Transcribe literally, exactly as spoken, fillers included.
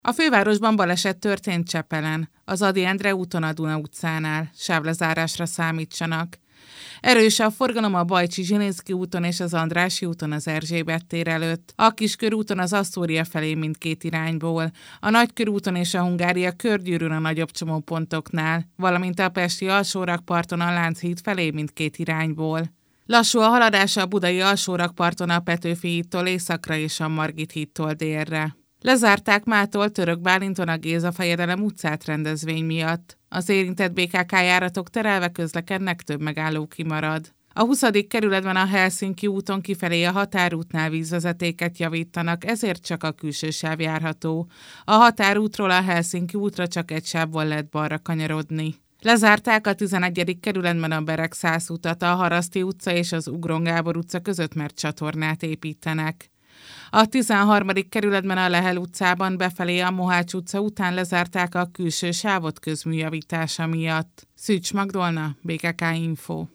A fővárosban baleset történt Csepelen, az Ady Endre úton a Duna utcánál, sávlezárásra számítsanak. Erős a forgalom a Bajcsi-Zsilinszky úton és az Andrássy úton az Erzsébet tér előtt, a Kiskörúton az Asztória felé mindkét irányból, a Nagykörúton és a Hungária körgyűrűn a nagyobb csomópontoknál, valamint a pesti alsórakparton a Lánchíd felé mindkét irányból. Lassú a haladás a budai alsórakparton a Petőfi hídtól északra és a Margit hídtól délre. Lezárták mától Török Bálinton a Géza Fejedelem utcát rendezvény miatt. Az érintett bé ká ká járatok terelve közlekednek, több megálló kimarad. A huszadik kerületben a Helsinki úton kifelé a határútnál vízvezetéket javítanak, ezért csak a külső sáv járható. A határútról a Helsinki útra csak egy sávból lehet balra kanyarodni. Lezárták a tizenegyedik kerületben a Beregszász utat, a Haraszti utca és az Ugron Gábor utca között, mert csatornát építenek. A tizenharmadik kerületben a Lehel utcában befelé a Mohács utca után lezárták a külső sávot közműjavítása miatt. Szűcs Magdolna, bé ká ká Info.